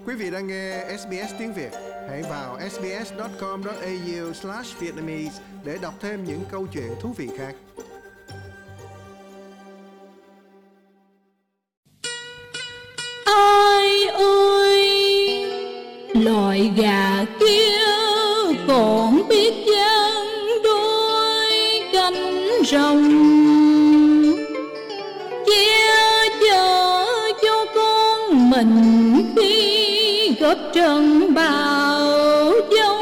Quý vị đang nghe SBS tiếng Việt. Hãy vào sbs.com.au/vietnamese để đọc thêm những câu chuyện thú vị khác. Ai ơi, loài gà kia còn biết giăng đôi cánh rồng, che chở cho con mình khi góp trận bão giông.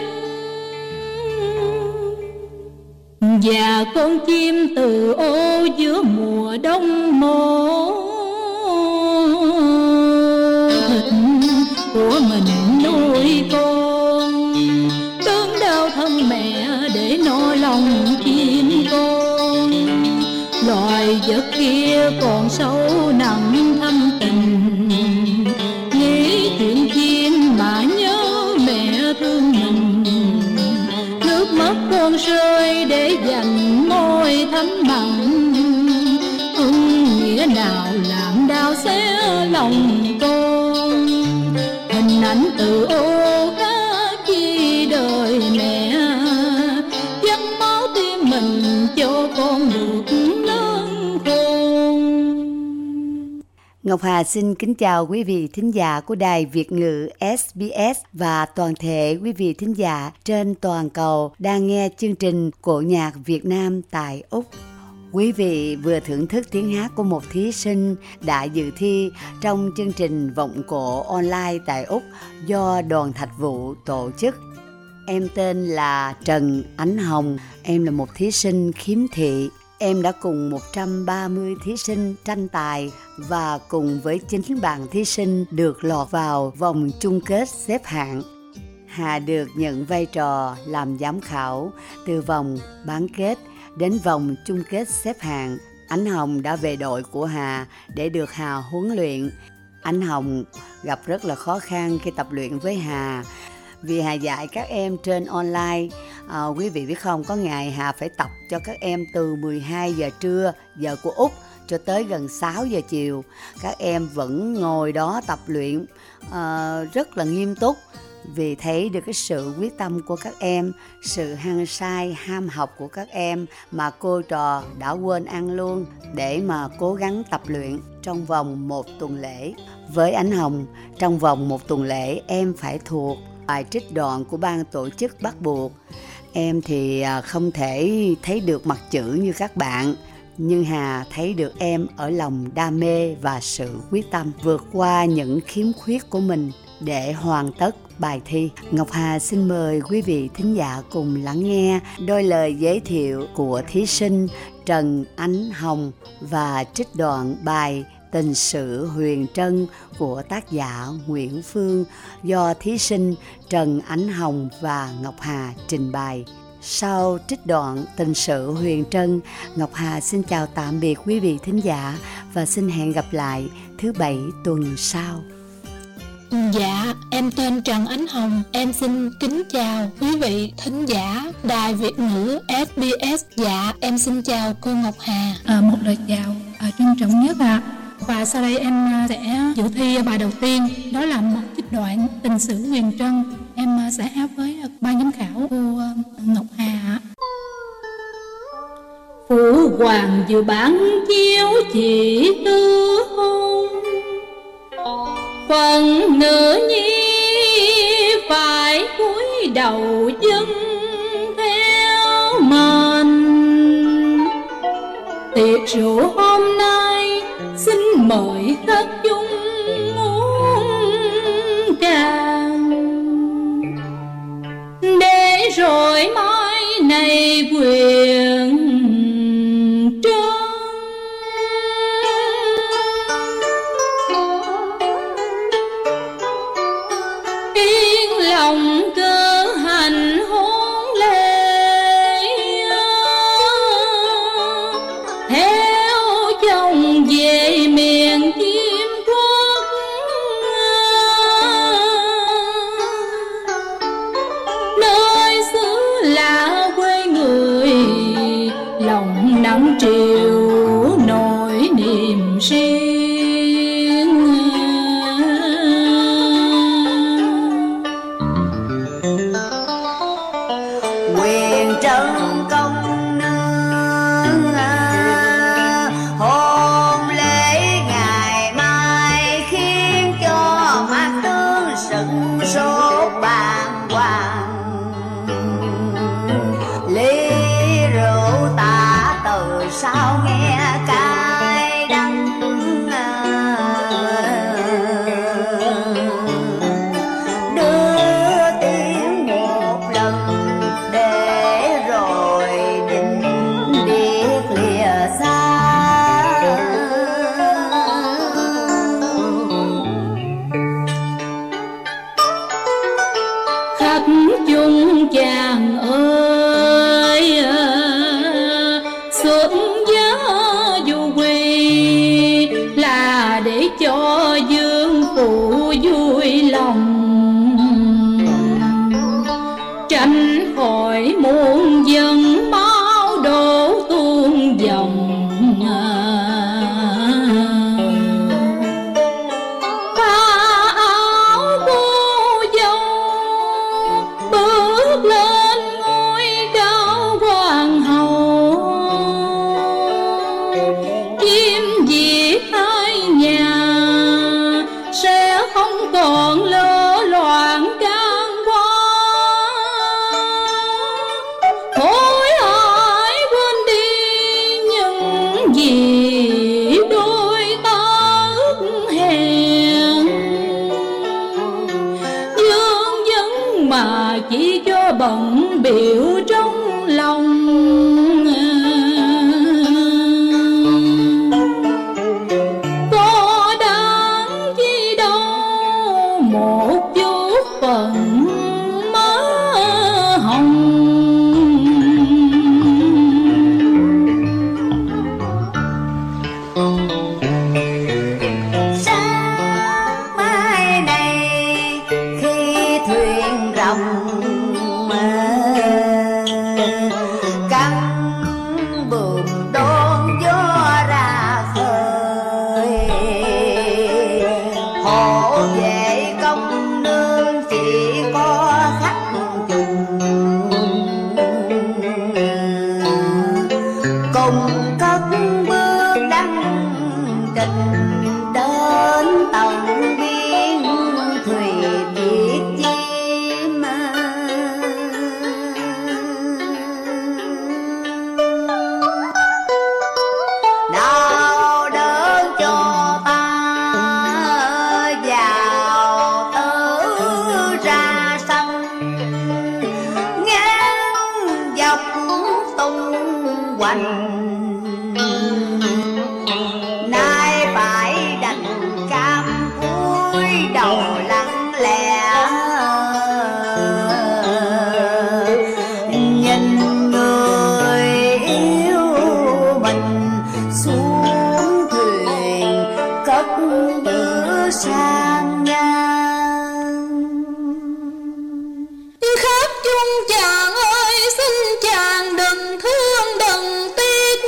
Và con chim từ ô giữa mùa đông mổ thịt của mình nuôi con, đớn đau thân mẹ để no lòng chim con. Loài vật kia còn sâu nặng thâm tình, nghĩ chuyện chim mà nhớ mẹ thương mình. Nước mắt con rơi để dành môi thắm mặn, nghĩa nào làm đau xé lòng con. Hình ảnh từ ô khác khi đời mẹ, dắt máu tim mình cho con được lớn khôn. Ngọc Hà xin kính chào quý vị thính giả của Đài Việt ngữ SBS và toàn thể quý vị thính giả trên toàn cầu đang nghe chương trình Cổ nhạc Việt Nam tại Úc. Quý vị vừa thưởng thức tiếng hát của một thí sinh đã dự thi trong chương trình Vọng Cổ online tại Úc do Đoàn Thạch Vũ tổ chức. Em tên là Trần Ánh Hồng, em là một thí sinh khiếm thị. Em đã cùng 130 thí sinh tranh tài và cùng với 9 bạn thí sinh được lọt vào vòng chung kết xếp hạng. Hà được nhận vai trò làm giám khảo từ vòng bán kết đến vòng chung kết xếp hạng. Ánh Hồng đã về đội của Hà để được Hà huấn luyện. Ánh Hồng gặp rất là khó khăn khi tập luyện với Hà, vì Hà dạy các em trên online. Quý vị biết không, có ngày Hà phải tập cho các em từ 12 giờ trưa giờ của Úc cho tới gần 6 giờ chiều. Các em vẫn ngồi đó tập luyện rất là nghiêm túc, vì thấy được cái sự quyết tâm của các em, sự hăng say, ham học của các em mà cô trò đã quên ăn luôn để mà cố gắng tập luyện trong vòng 1 tuần lễ. Với Ánh Hồng, trong vòng 1 tuần lễ em phải thuộc bài trích đoạn của ban tổ chức bắt buộc. Em thì không thể thấy được mặt chữ như các bạn, nhưng Hà thấy được em ở lòng đam mê và sự quyết tâm vượt qua những khiếm khuyết của mình để hoàn tất bài thi. Ngọc Hà xin mời quý vị thính giả cùng lắng nghe đôi lời giới thiệu của thí sinh Trần Ánh Hồng và trích đoạn bài Tình sự huyền trân của tác giả Nguyễn Phương do thí sinh Trần Ánh Hồng và Ngọc Hà trình bày. Sau trích đoạn Tình sự huyền trân, Ngọc Hà xin chào tạm biệt quý vị thính giả và xin hẹn gặp lại thứ Bảy tuần sau. Dạ, em tên Trần Ánh Hồng. Em xin kính chào quý vị thính giả Đài Việt ngữ SBS. Dạ, em xin chào cô Ngọc Hà. Một lời chào trân trọng nhất ạ. Và sau đây em sẽ dự thi bài đầu tiên, đó là một trích đoạn Tình sự huyền trân. Em sẽ hát với ban giám khảo cô Ngọc Hà. Phụ hoàng dự bán chiếu chỉ tư hôn, phần nữ nhi phải cúi đầu dâng theo mệnh. Tiệc rượu hôm nay xin mời khách chung uống tràn, để rồi mai này quyền trân. Yên lòng cơ hành hôn lễ, theo chồng về miền Kim Quốc. Nơi xứ lạ quê người chung chàng ơi, xuất giá du quy là để cho dương phụ vui lòng, tránh khỏi muôn dân máu đổ tuôn dòng. Chỉ cho bận biểu trong lòng, có đáng chi đâu một chút phận má hồng. Sáng mai này khi thuyền rồng căng buồm đón gió ra khơi, hộ vệ công nương chỉ có khách chung, cùng cất bước đăng trình đến tận biên thùy Việt Chim. Nào đỡ cho ta vào tử ra sân, ngang dọc tung hoành, nay phải đành cam cúi đầu lặng lẽ, nhìn người yêu mình xuống thuyền cất bước sang ngang. Khắp chung chàng ơi, xin chàng đừng thương đừng tiếc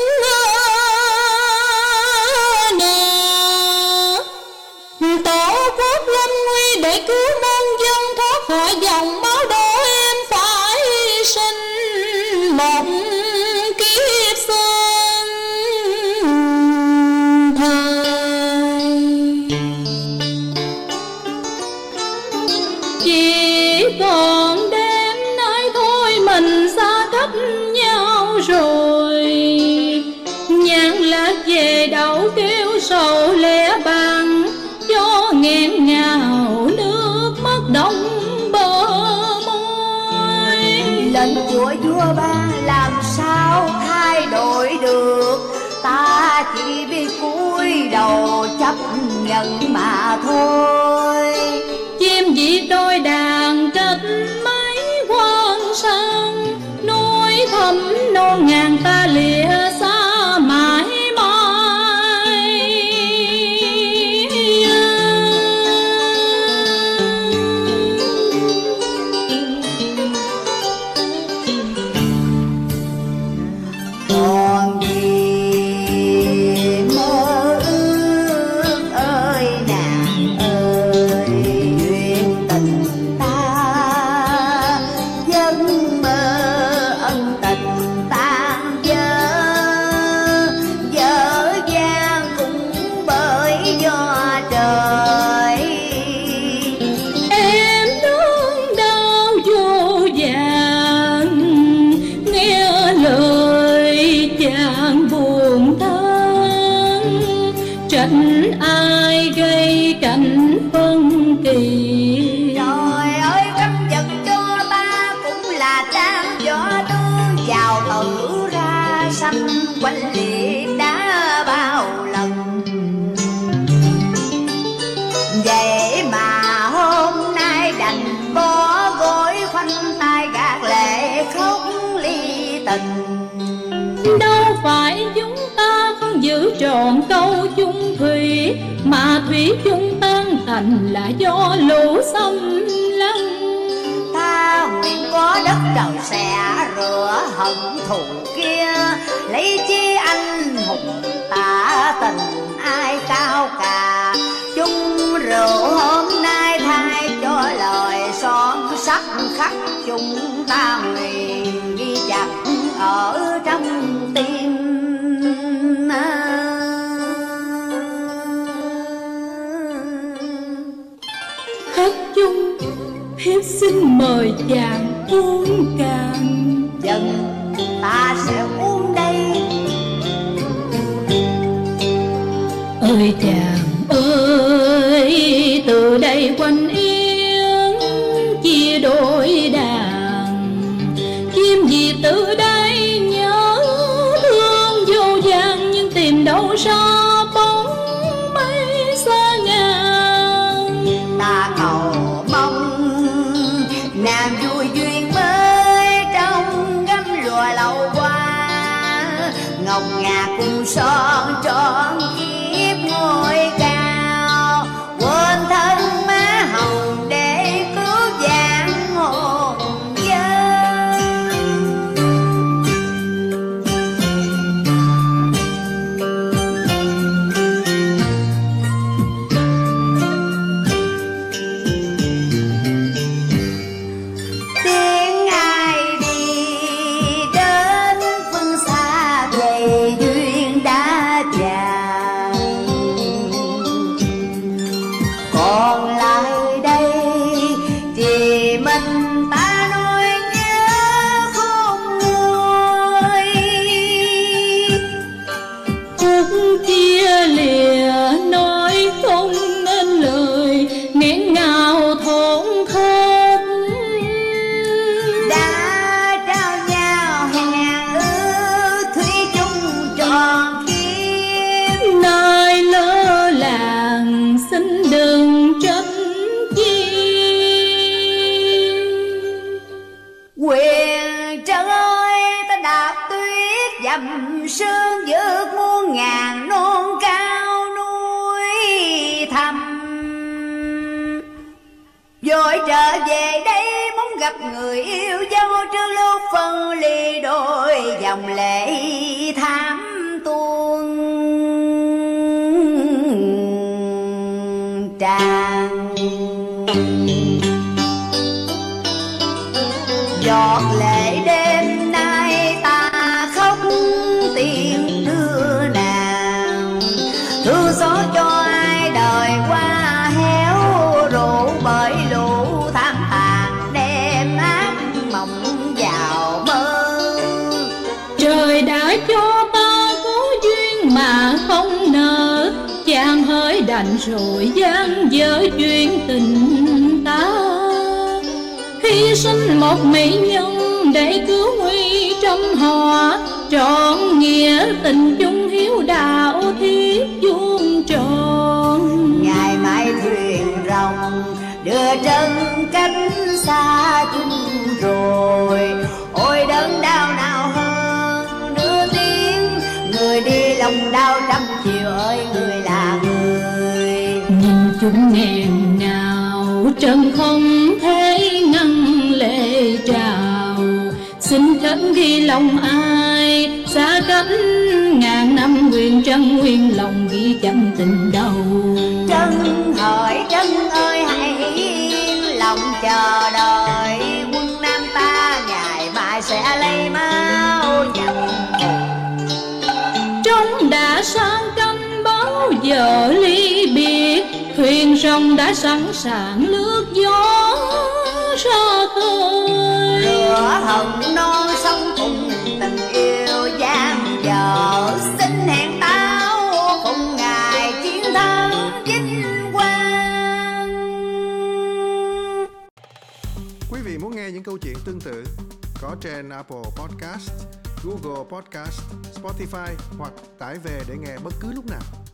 nè, tổ quốc lâm nguy để cứu muôn dân thoát khỏi dòng máu đổ, em phải sinh một kiếp xuân thời. Chỉ còn đêm nay thôi mình xa cách nhau rồi, nhàn lạc về đâu kêu sầu lẻ bàng, gió nghẹn ngào nước mắt đông bờ môi. Lệnh của vua ban làm sao thay đổi được, ta chỉ biết cúi đầu chấp nhận mà thôi. Chim diệt đôi đàn cách mấy quan sang, núi thẳm non ngàn ta lìa xa mãi mãi. Còn gì mơ ước ơi nàng ơi, duyên tình ta vẫn mơ ân tình tan vỡ. tròn câu chung thủy, mà thủy chung tan thành là do lũ xâm lăng. Ta nguyện có đất trời sẽ rửa hận thù kia, lấy chi anh hùng ta tình ai cao cả. Chung rượu hôm nay thay cho lời son sắc khắc, chúng ta nguyện ghi chặt ở trong tim. Hát chung thiếp xin mời chàng uống cạn. Dân ta sẽ uống đây. Ơi chàng ơi, từ đây quanh yên chia đôi đàn, chim gì từ đây nhớ thương vô vàn, nhưng tìm đâu xa bóng mây xa ngàn. Ta cầu mong nàng vui duyên mới trong gấm lụa lâu qua, ngọc ngà cùng son trọn kiếp ngôi cao, quên thân má hồng để cứu vãn hồn dân. Tiếng ai đi đến phương xa về duyên đã chàng, còn lại đây chỉ mình ta nuôi nhớ không nguôi. Phút chia lìa nói không nên lời, nghẹn ngào thổn thức. Đã trao nhau hẹn ước thủy chung tròn kiếp, Nơi lỡ làng xin đừng trách chi. quyền trân ơi ta đạp tuyết dầm sương, vượt muôn ngàn non cao núi thẳm, vội trở về đây muốn gặp người yêu dấu, trước lúc phân ly đôi dòng lệ thảm tuôn tràn. Giọt lệ đêm nay ta khóc tiếng đưa nàng, thương xót cho ai đời qua héo rượu, bởi lũ tham tàn đem ác mộng vào mơ. Trời đã cho ta có duyên mà không nợ, chàng hỡi đành rồi gian dở duyên tình ta. Hy sinh một mỹ nhân để cứu nguy trong họ, trọn nghĩa tình chung hiếu đạo thiết vuông tròn. Ngày mai thuyền rồng đưa chân cách xa chung rồi, ôi đớn đau nào hơn đưa tiếng người đi lòng đau trăm chiều ơi người là người. Nhìn chúng nghẹn ngào trần không thể ngăn lệ trào, xin khấn ghi lòng ai xa cách ngàn năm, nguyện trân nguyên lòng ghi chăm tình đầu. Trân hỡi trân ơi hãy yên lòng chờ đợi, quân Nam ta ngày mai sẽ lấy máu nhận thù. Trống đã sang canh báo giờ ly biệt, thuyền sông đã sẵn sàng lướt gió ra khơi. Rửa hận non sông cùng tình yêu giang dở, xin hẹn tao cùng ngày chiến thắng vinh quang. Quý vị muốn nghe những câu chuyện tương tự có trên Apple Podcast, Google Podcast, Spotify hoặc tải về để nghe bất cứ lúc nào.